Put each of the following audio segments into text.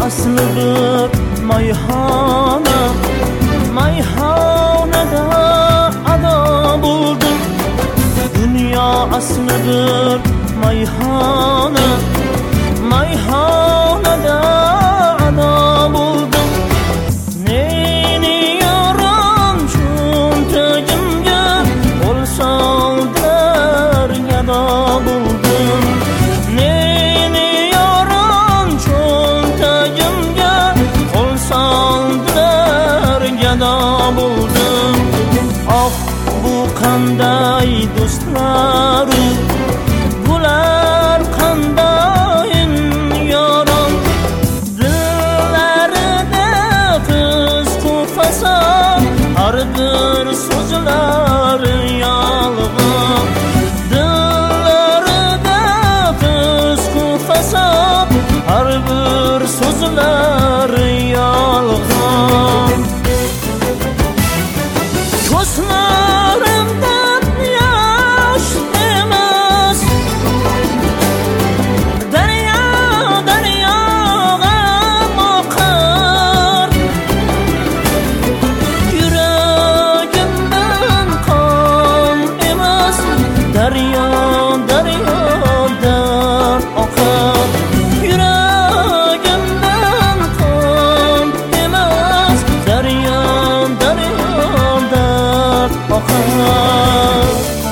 asli bir mayhona, mayhonada ado bo'ldim. Dunyo asli bir mayhona, mayhonada ado bo'ldim. Neni yoram cho'ntagimga qo'l soldilar, gado bo'ldim. Neni yoram cho'ntagimga qo'l soldilar, gado bo'ldim. Oh, bu qanday do'stlar, bular qanday yoron. Dillarida qizg'u fasod, har bir so'zlar yolg'on. Dillarida qizg'u fasod, har bir so'zlar yolg'on. Ko'zlarimdan yosh emas, daryo daryoga oqar. Yuragimdan qon emas, daryo daryodan oqar. Yuragimdan qon emas, daryo daryodan oqar.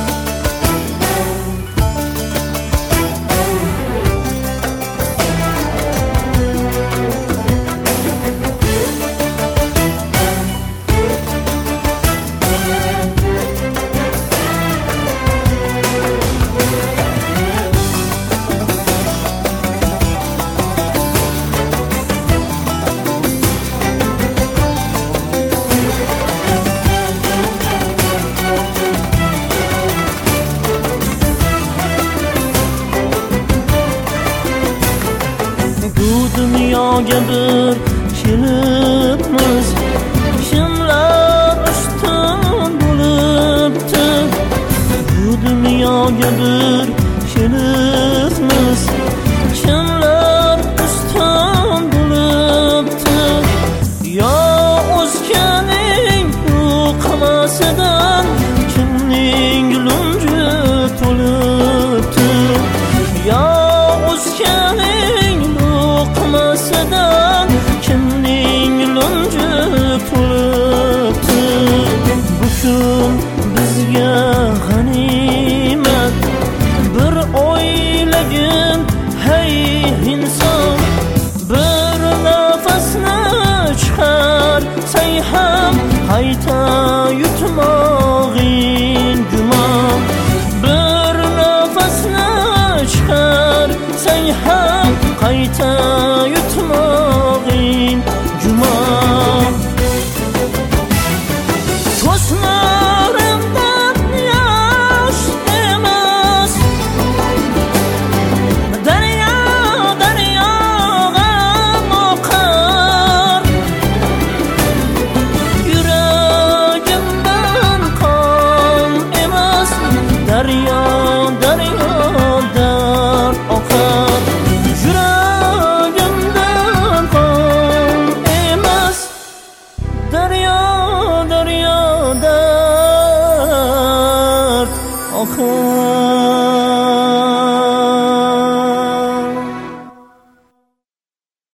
Bu dunyoga bir kelibmiz, kimlar ustun bo'libdi. Bu dunyoga bir kelibmiz, kimlar ustun bo'libdi. Yo o'zganing ruqamasidan kimning lunji to'libdi. Yo o'zganing luqmasidan kimning lunji to'libdi. Bu